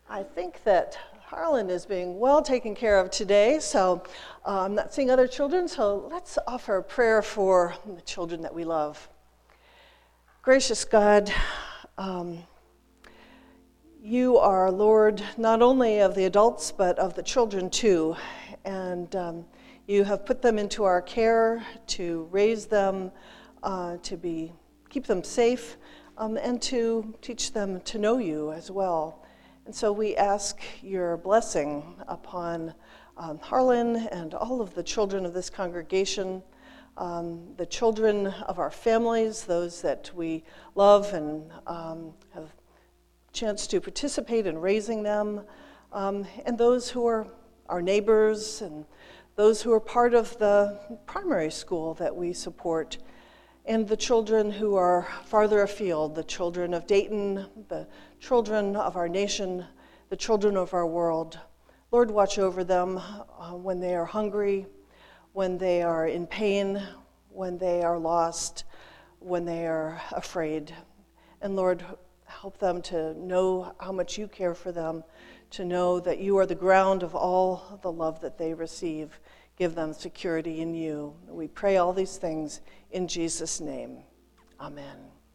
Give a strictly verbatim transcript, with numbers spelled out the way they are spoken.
I think that Harlan is being well taken care of today, so uh, I'm not seeing other children, so let's offer a prayer for the children that we love. Gracious God, um, you are Lord not only of the adults, but of the children too, and um, you have put them into our care to raise them, uh, to be keep them safe, um, and to teach them to know you as well. And so we ask your blessing upon um, Harlan and all of the children of this congregation, um, the children of our families, those that we love and um, have a chance to participate in raising them, um, and those who are our neighbors and those who are part of the primary school that we support, and the children who are farther afield, the children of Dayton, the children of our nation, the children of our world. Lord, watch over them uh, when they are hungry, when they are in pain, when they are lost, when they are afraid. And Lord, help them to know how much you care for them, to know that you are the ground of all the love that they receive. Give them security in you. We pray all these things in Jesus' name. Amen.